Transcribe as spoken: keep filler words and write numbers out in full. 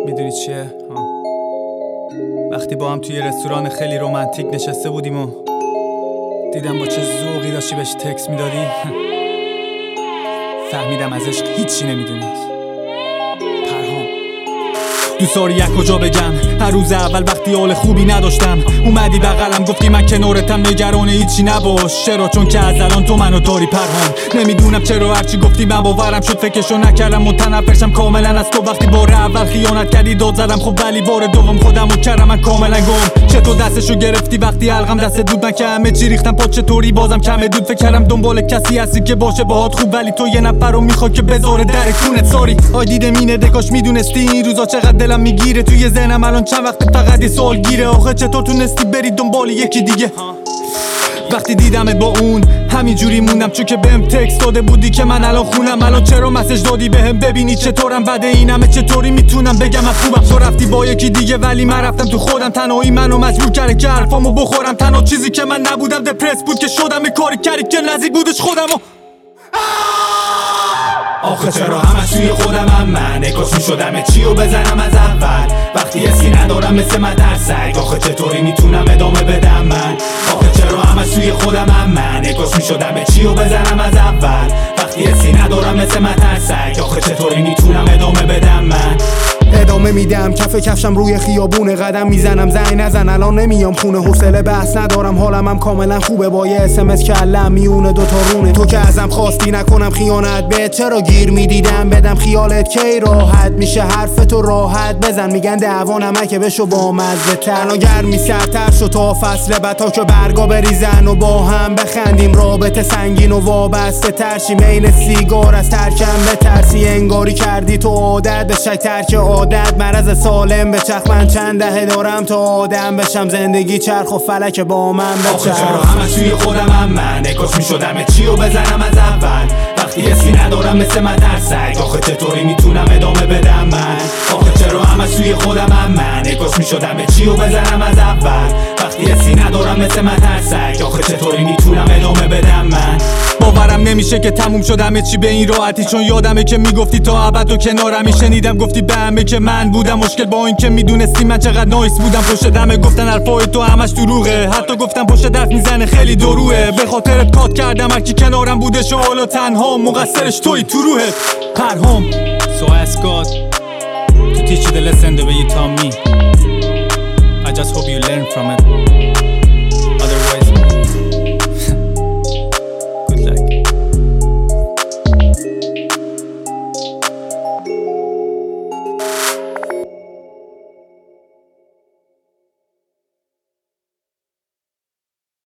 میدونی چیه؟ آه. وقتی با هم توی رستوران خیلی رومانتیک نشسته بودیم و دیدم با چه ذوقی داشتی بهش تکس میدادی، فهمیدم از عشق هیچی نمیدونی. دوست داری یک کجا بگم؟ هر روز اول وقتی حال خوبی نداشتم اومدی بغلم گفتی من کنارتم، نگران هیچی نباش. چرا؟ چون که از الان تو منو داری پرهام. نمیدونم چرا هرچی گفتی من باورم شد، فکرشو نکردم متنفرشم کاملا از تو. وقتی بار اول خیانت کردی داد زدم، خب ولی بار دوم خودمو کردم من کاملا گم. چطور دستشو گرفتی وقتی حلقم دست دود؟ من که همه چی ریختم پا، چطوری بازم کمه دود؟ فکر کردم دنبال کسی هستی که باشه باهات خوب، ولی تو یه نفر رو میخواد که بذاره در کونت. ساری آی دیده مینه دکاش میدونستی این روزا چقدر دلم میگیره. توی ذهنم الان چند وقت فقط یه سوال گیره، آخه چطور تونستی بری دنبال یکی دیگه؟ وقتی دیدمت با اون همینجوری موندم، چون که بهم تکست داده بودی که من الان خونم. الان چرا مسیج دادی بهم ببینی چطورم؟ بعد این همه چطوری میتونم بگم من خوبم؟ تو رفتی با یکی دیگه ولی من رفتم تو خودم. تنهایی منو مجبور کرده که حرفامو بخورم. تنها چیزی که من نبودم دپرس بود که شدم یه کاری کردی که نزدیک بودش خودمو. آخه چرا همش توی خودمم من نگاش میشدم چیو بزنم از اول وقتی حسی ندارم مثل مدرسک. آخه چطوری میتونم ادامه بدم من؟ آخه چرا همش توی خودمم من نگاش میشدم چیو بزنم از اول وقتی حسی ندارم مثل مدرسک. آخه چطوری میتونم ادامه بدم من؟ ادامه میدم کف کفشم روی خیابونه، قدم میزنم زنگ نزن الان نمیام خونه. حوصله بحث ندارم حالم هم کاملا خوبه، با یه اس ام اس که علم میونه دوتا رونه. تو که ازم خواستی نکنم خیانت بهت، چرا گیر میدیدم بدم خیالت کی راحت میشه؟ حرف تو راحت بزن، میگن دعوا نمکه بشو با مزه تر. الان گرمی سرتر شد تا فصل بتا که برگا بریزن و با هم بخندیم. رابطه سنگین و وابسته ترشیم، این سیگار از ترکم بترسی. انگاری کردی تو عادت به شک ترک عادت، مرض سالم به چرخ. من چند دهه دارم تا آدم بشم، زندگی چرخ و فلک با من بچرخ. آخه چرا همش توی خودمم من نگاش میشدم چیو بزنم از اول وقتی حسی ندارم مثل مدرسک. آخه چطوری میتونم ادامه بدم من؟ آخه چرا همش توی خودمم من نگاش میشدم چیو بزنم از اول وقتی حسی ندارم مثل مدرسک. آخه چطوری میتونم ادامه بدم من؟ باورم نمیشه که تموم شدم چی به این راحتی، چون یادمه که میگفتی تا ابد و کنارمی. شنیدم گفتی به همه که من بودم مشکل، با این که میدونستی من چقدر نایس بودم. پشت دمه گفتن حرفای تو همش دروغه، حتی گفتم پشت دست میزنه خیلی دروه. به خاطرت کات کردم هرکی کنارم بودش و حالا تنها مقصرش توی تو روحت پرهام. So ask God to teach you the lesson the way you taught me. I just hope you learn from it.